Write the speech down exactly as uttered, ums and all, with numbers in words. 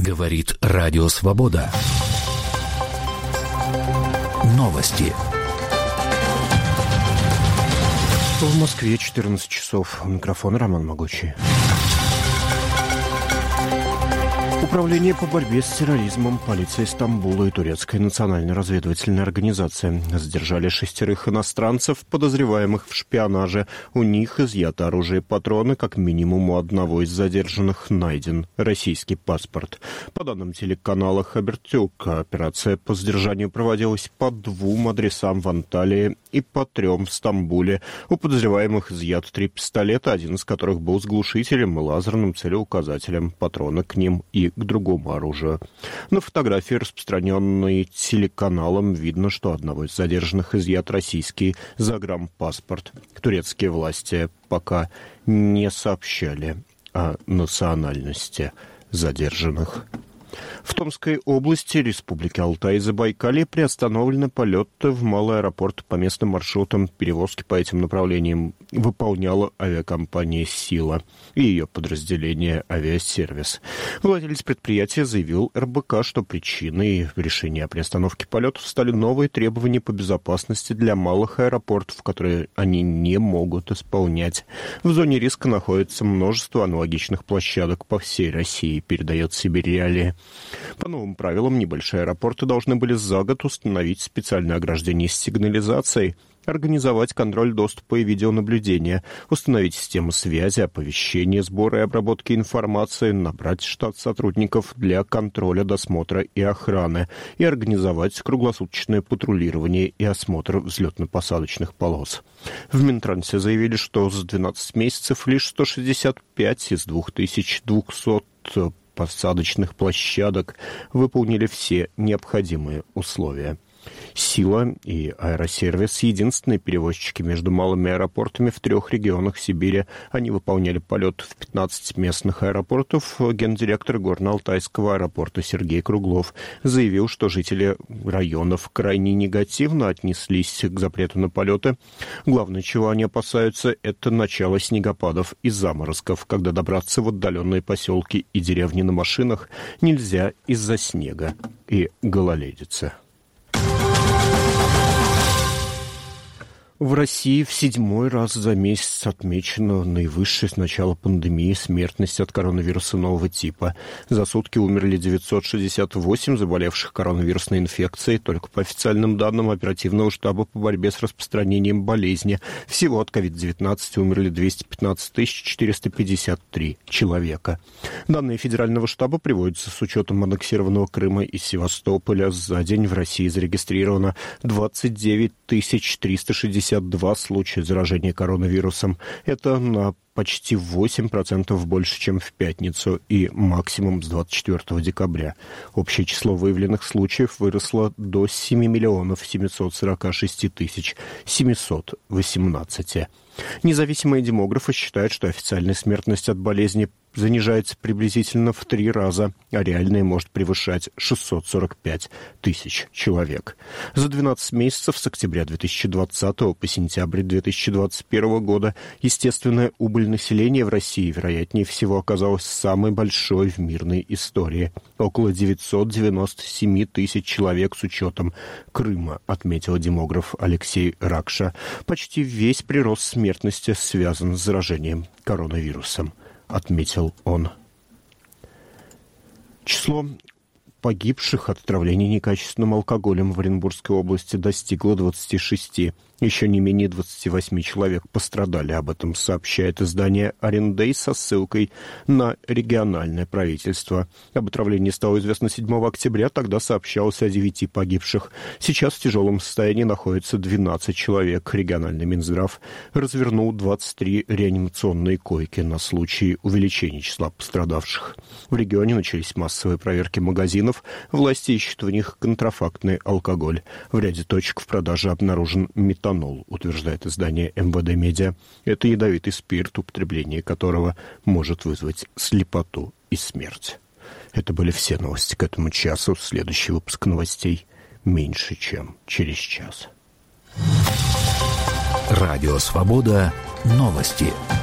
Говорит Радио Свобода. Новости. В Москве четырнадцать часов. У микрофона Роман Могучий. Управление по борьбе с терроризмом, полиция Стамбула и Турецкая национальная разведывательная организация задержали шестерых иностранцев, подозреваемых в шпионаже. У них изъято оружие и патроны, как минимум у одного из задержанных найден российский паспорт. По данным телеканала Хабертюк, операция по задержанию проводилась по двум адресам в Анталии и по трем в Стамбуле. У подозреваемых изъято три пистолета, один из которых был с глушителем и лазерным целеуказателем, патроны к ним и к другому оружию. На фотографии, распространенной телеканалом, видно, что у одного из задержанных изъят российский загранпаспорт. Турецкие власти пока не сообщали о национальности задержанных. В Томской области Республики Алтай и Забайкалье приостановлены полеты в малый аэропорт по местным маршрутам. Перевозки по этим направлениям выполняла авиакомпания «Сила» и ее подразделение «Авиасервис». Владелец предприятия заявил эр бэ ка, что причиной решения о приостановке полетов стали новые требования по безопасности для малых аэропортов, которые они не могут исполнять. В зоне риска находится множество аналогичных площадок по всей России, передает Сибирь Реалии. По новым правилам, небольшие аэропорты должны были за год установить специальное ограждение с сигнализацией, организовать контроль доступа и видеонаблюдения, установить систему связи, оповещения, сбора и обработки информации, набрать штат сотрудников для контроля, досмотра и охраны и организовать круглосуточное патрулирование и осмотр взлетно-посадочных полос. В Минтрансе заявили, что за двенадцать месяцев лишь сто шестьдесят пять из две тысячи двухсот посадочных площадок выполнили все необходимые условия. «Сила» и «Аэросервис» — единственные перевозчики между малыми аэропортами в трех регионах Сибири. Они выполняли полет в пятнадцать местных аэропортов. Гендиректор Горно-Алтайского аэропорта Сергей Круглов заявил, что жители районов крайне негативно отнеслись к запрету на полеты. Главное, чего они опасаются, это начало снегопадов и заморозков, когда добраться в отдаленные поселки и деревни на машинах нельзя из-за снега и гололедицы. В России в седьмой раз за месяц отмечена наивысшая с начала пандемии смертность от коронавируса нового типа. За сутки умерли девятьсот шестьдесят восемь заболевших коронавирусной инфекцией. Только по официальным данным оперативного штаба по борьбе с распространением болезни всего от ковид девятнадцать умерли двести пятнадцать тысяч четыреста пятьдесят три человека. Данные федерального штаба приводятся с учетом аннексированного Крыма и Севастополя. За день в России зарегистрировано двадцать девять тысяч триста шестьдесят два случая заражения коронавирусом. Это на почти восемь процентов больше, чем в пятницу, и максимум с двадцать четвёртого декабря. Общее число выявленных случаев выросло до семь миллионов семьсот сорок шесть тысяч семьсот восемнадцать. Независимые демографы считают, что официальная смертность от болезни занижается приблизительно в три раза, а реальная может превышать шестьсот сорок пять тысяч человек. За двенадцать месяцев с октября две тысячи двадцатого по сентябрь две тысячи двадцать первого года естественная убыль населения в России, вероятнее всего, оказалась самой большой в мирной истории. Около девятьсот девяносто семь тысяч человек с учетом Крыма, отметил демограф Алексей Ракша. Почти весь прирост смертности связан с заражением коронавирусом, отметил он. Число погибших от отравления некачественным алкоголем в Оренбургской области достигло двадцати шести. Еще не менее двадцати восьми человек пострадали. Об этом сообщает издание «Арендей» со ссылкой на региональное правительство. Об отравлении стало известно седьмого октября, тогда сообщалось о девяти погибших. Сейчас в тяжелом состоянии находится двенадцать человек. Региональный Минздрав развернул двадцать три реанимационные койки на случай увеличения числа пострадавших. В регионе начались массовые проверки магазинов. Власти ищут в них контрафактный алкоголь. В ряде точек в продаже обнаружен метанол, утверждает издание эм вэ дэ Медиа. Это ядовитый спирт, употребление которого может вызвать слепоту и смерть. Это были все новости к этому часу. Следующий выпуск новостей меньше, чем через час. Радио Свобода. Новости.